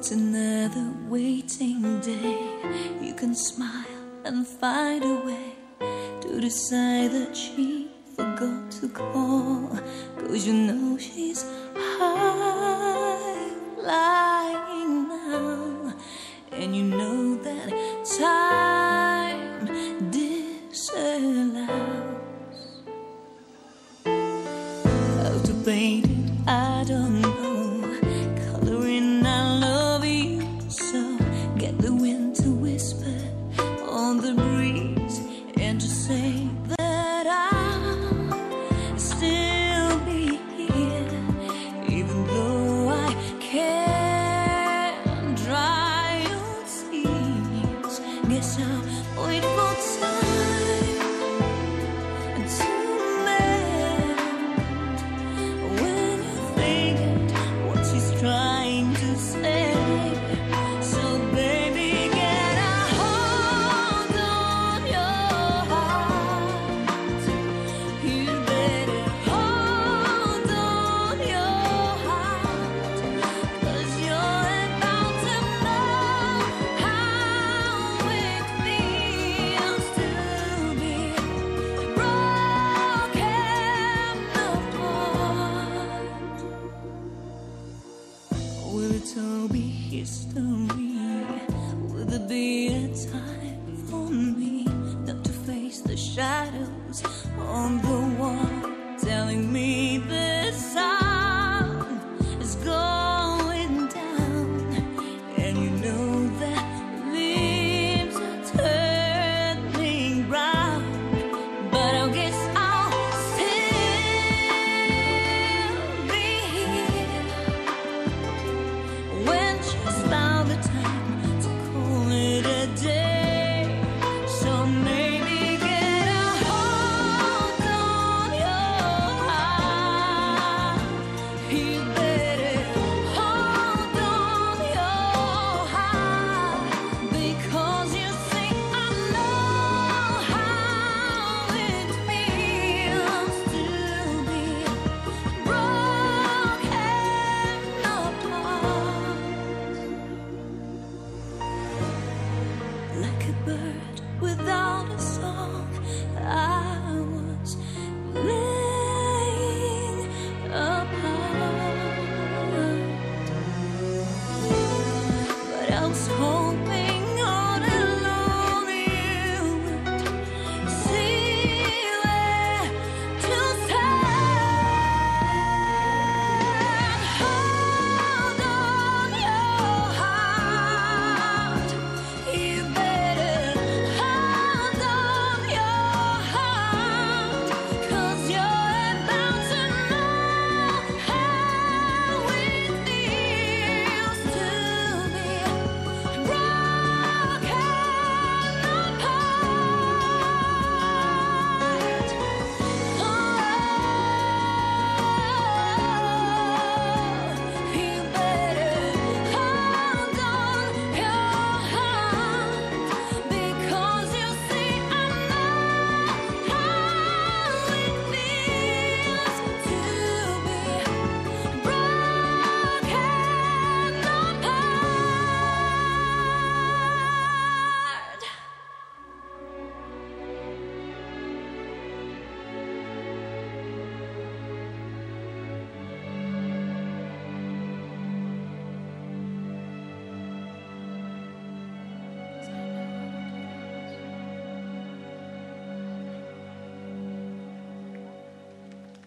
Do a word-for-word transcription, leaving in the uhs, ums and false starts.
It's another waiting day. You can smile and find a way to decide that she forgot to call, 'cause you know she's high flying now, and you know that time disallows. How to paint it, I don't know. Coloring, I love you so. Get the wind to whisper on the breeze and to say that I'll still be here, even though I can't dry your tears. Guess I'll wait for time to mend when you think what she's trying to say. So baby, get a hold on your heart. You better hold on your heart, 'cause you're about to know how it feels to be broken apart. Will it all be history? Will there be a time for me not to face the shadows on the wall, telling me the sun is going down, and you know that leaves are turning brown, but I guess I'll still be here when she's found the time to call it a day. So maybe get a hold on your heart. You better hold on your heart, because you see I know how it feels to be broken apart. Like a bird without a song, I was laying apart. But I was hoping